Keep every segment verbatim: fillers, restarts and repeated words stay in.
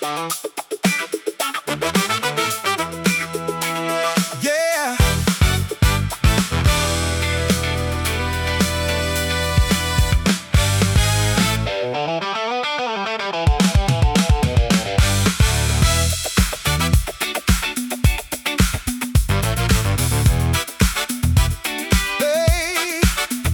Yeah. Hey.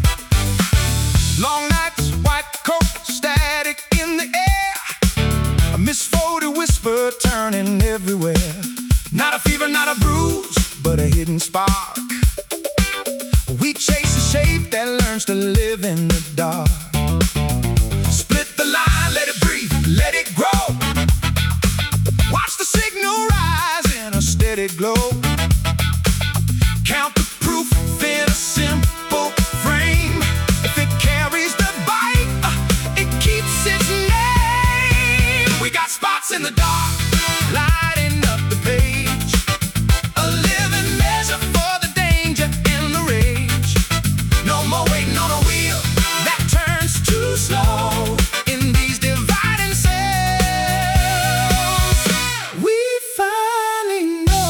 Long nights, white coat, static in the air. A misfolded whisper turning everywhere. Not a fever, not a bruise, but a hidden spark. We chase a shape that learns to live in the dark. Split the line, let it breathe, let it grow. Watch the signal rise in a steady glow. Count the proof in a simple frame. If it carries the bite, uh, it keeps its name. We got spots in the dark, lighting up the page. A living measure for the danger and the rage. No more waiting on a wheel that turns too slow. In these dividing cells, we finally know.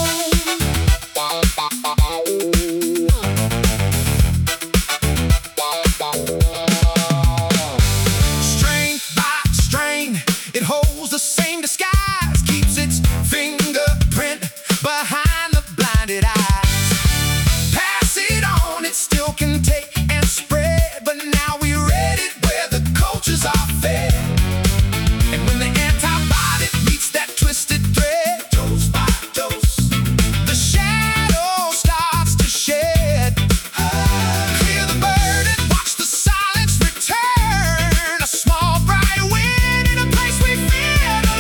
Strain by strain, it holds the same disguise. Keeps its fingerprint behind the blinded eyes. Pass it on, it still can take and spread. But now we read it where the cultures are fed. And when the antibiotic meets that twisted thread, dose by dose, the shadow starts to shed. Clear the burden, watch the silence return. A small bright wind in a place we fear to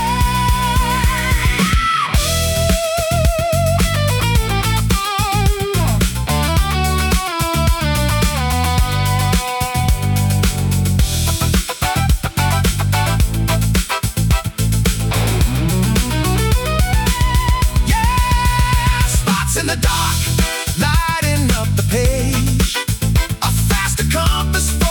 Yeah, spots in the dark, lighting up the page. A faster compass for